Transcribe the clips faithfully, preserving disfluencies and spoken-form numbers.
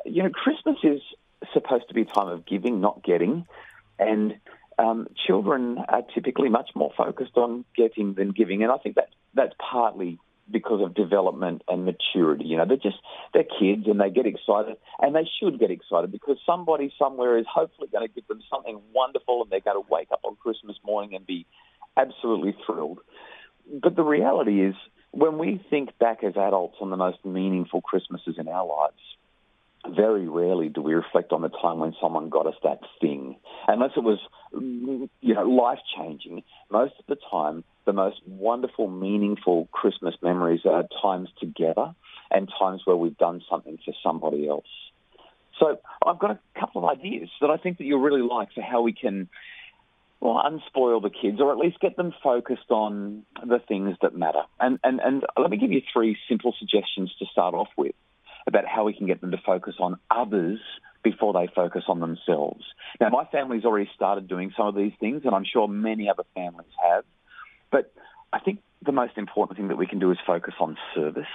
you know, Christmas is supposed to be a time of giving, not getting, and um, children are typically much more focused on getting than giving, and I think that that's partly because of development and maturity. You know, they're just, they're kids and they get excited, and they should get excited because somebody somewhere is hopefully going to give them something wonderful, and they're going to wake up on Christmas morning and be absolutely thrilled. But the reality is, when we think back as adults on the most meaningful Christmases in our lives, very rarely do we reflect on the time when someone got us that thing. Unless it was, you know, life-changing, most of the time, the most wonderful, meaningful Christmas memories are times together and times where we've done something for somebody else. So I've got a couple of ideas that I think that you'll really like for how we can, well, unspoil the kids, or at least get them focused on the things that matter. And, and, and let me give you three simple suggestions to start off with about how we can get them to focus on others before they focus on themselves. Now, my family's already started doing some of these things, and I'm sure many other families have. But I think the most important thing that we can do is focus on service.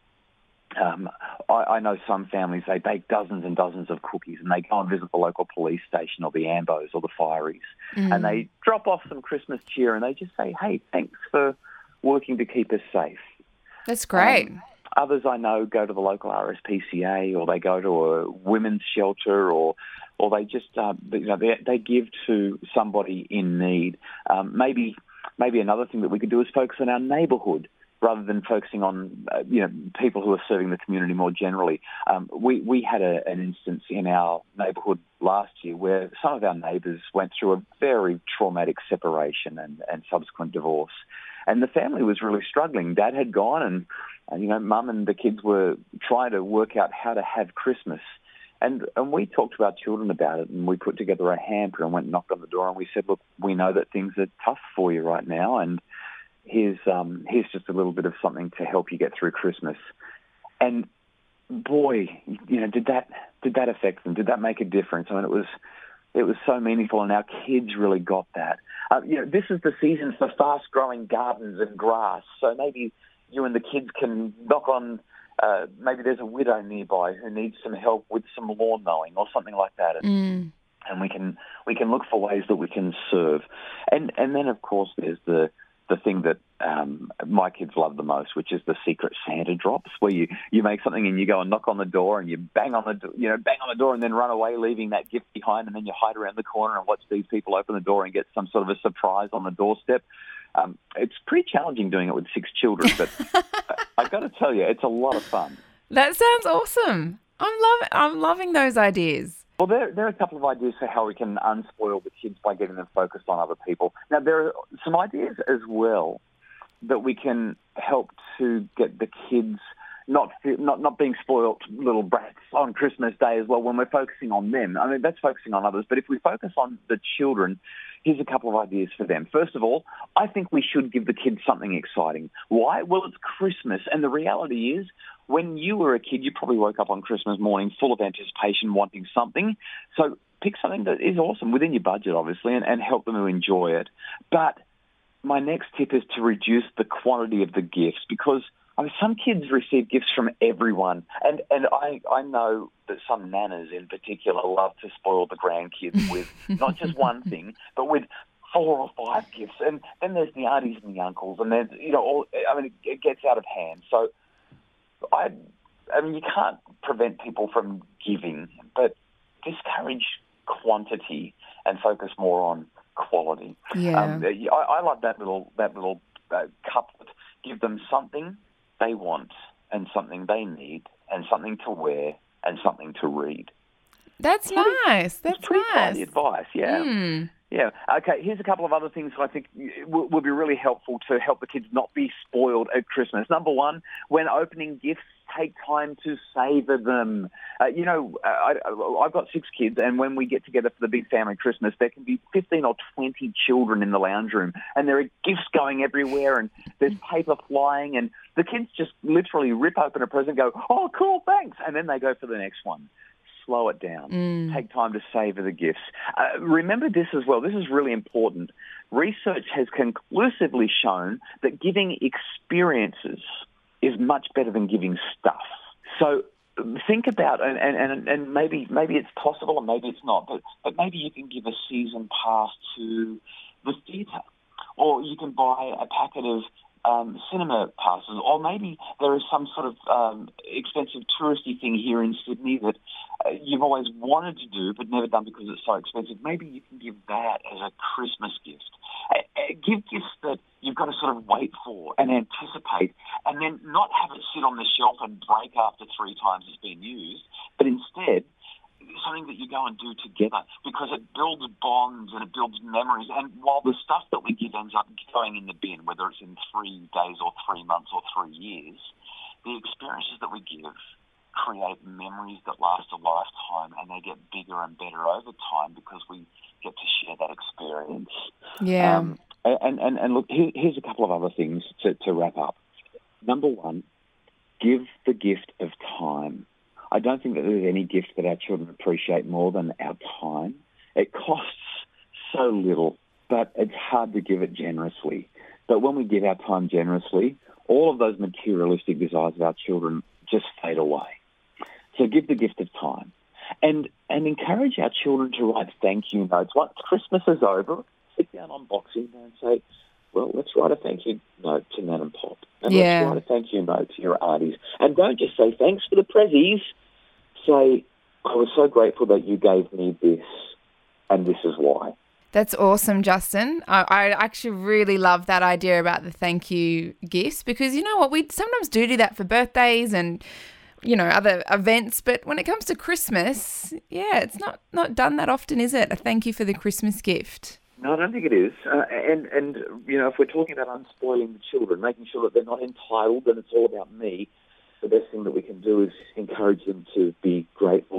Um, I, I know some families, they bake dozens and dozens of cookies, and they go and visit the local police station or the Ambos or the Fireys, mm. and they drop off some Christmas cheer, and they just say, hey, thanks for working to keep us safe. That's great. Um, Others I know go to the local R S P C A, or they go to a women's shelter, or or they just uh, you know they, they give to somebody in need. Um, maybe maybe another thing that we could do is focus on our neighbourhood rather than focusing on uh, you know people who are serving the community more generally. Um, we we had a, an instance in our neighbourhood last year where some of our neighbours went through a very traumatic separation and, and subsequent divorce. And the family was really struggling. Dad had gone, and, and you know, Mum and the kids were trying to work out how to have Christmas. And and we talked to our children about it, and we put together a hamper and went and knocked on the door, and we said, look, we know that things are tough for you right now, and here's um, here's just a little bit of something to help you get through Christmas. And boy, you know, did that did that affect them? Did that make a difference? I mean, it was it was so meaningful, and our kids really got that. Uh, you know, this is the season for fast-growing gardens and grass, so maybe you and the kids can knock on, uh, maybe there's a widow nearby who needs some help with some lawn mowing or something like that. Mm. And we can we can look for ways that we can serve. And and then, of course, there's the the thing that um, my kids love the most, which is the secret Santa drops, where you, you make something and you go and knock on the door and you bang on the do- you know bang on the door and then run away, leaving that gift behind, and then you hide around the corner and watch these people open the door and get some sort of a surprise on the doorstep. Um, it's pretty challenging doing it with six children, but I've got to tell you, it's a lot of fun. That sounds awesome. I'm loving I'm loving those ideas. Well, there, there are a couple of ideas for how we can unspoil the kids by getting them focused on other people. Now, there are some ideas as well that we can help to get the kids not not not being spoiled little brats on Christmas Day as well when we're focusing on them. I mean, that's focusing on others, but if we focus on the children, here's a couple of ideas for them. First of all, I think we should give the kids something exciting. Why? Well, it's Christmas, and the reality is, when you were a kid, you probably woke up on Christmas morning full of anticipation, wanting something. So pick something that is awesome within your budget, obviously, and, and help them to enjoy it. But my next tip is to reduce the quantity of the gifts, because I mean, some kids receive gifts from everyone. And, and I, I know that some nanas in particular love to spoil the grandkids with not just one thing, but with four or five gifts. And then there's the aunties and the uncles, and there's, you know, all, I mean, it gets out of hand. So I, I mean, you can't prevent people from giving, but discourage quantity and focus more on quality. Yeah. Um, I, I love that little that little uh, couplet. Give them something they want and something they need and something to wear and something to read. That's pretty, nice. That's it's pretty nice. tidy advice, yeah. Mm. Yeah. Okay, here's a couple of other things I think will, will be really helpful to help the kids not be spoiled at Christmas. Number one, when opening gifts, take time to savour them. Uh, you know, I, I've got six kids, and when we get together for the big family Christmas, there can be fifteen or twenty children in the lounge room, and there are gifts going everywhere, and there's paper flying, and the kids just literally rip open a present and go, oh, cool, thanks, and then they go for the next one. Slow it down. Mm. Take time to savour the gifts. Uh, remember this as well. This is really important. Research has conclusively shown that giving experiences is much better than giving stuff. So think about, and, and, and maybe maybe it's possible and maybe it's not, but, but maybe you can give a season pass to the theatre, or you can buy a packet of um, cinema passes, or maybe there is some sort of um, expensive touristy thing here in Sydney that uh, you've always wanted to do but never done because it's so expensive. Maybe you can give that as a Christmas gift. Uh, uh, give gifts that you've got to sort of wait for and anticipate, and then not have it sit on the shelf and break after three times it's been used, but instead something that you go and do together, because it builds bonds and it builds memories. And while the stuff that we give ends up going in the bin, whether it's in three days or three months or three years, the experiences that we give create memories that last a lifetime, and they get bigger and better over time because we get to share that experience. Yeah. Um, and, and, and look, here, here's a couple of other things to, to wrap up. Number one, give the gift of time. I don't think that there's any gift that our children appreciate more than our time. It costs so little, but it's hard to give it generously. But when we give our time generously, all of those materialistic desires of our children just fade away. So give the gift of time. And and encourage our children to write thank you notes. Once Christmas is over, sit down on Boxing Day and say, well, let's write a thank you note to Nan and Pop. And Yeah. let's write a thank you note to your aunties. And don't just say thanks for the prezzies. Say, I was so grateful that you gave me this, and this is why. That's awesome, Justin. I, I actually really love that idea about the thank you gifts, because you know what, we sometimes do do that for birthdays and, you know, other events, but when it comes to Christmas, yeah, it's not, not done that often, is it? A thank you for the Christmas gift. No, I don't think it is. Uh, and, and, you know, if we're talking about unspoiling the children, making sure that they're not entitled and it's all about me, the best thing that we can do is encourage them to be grateful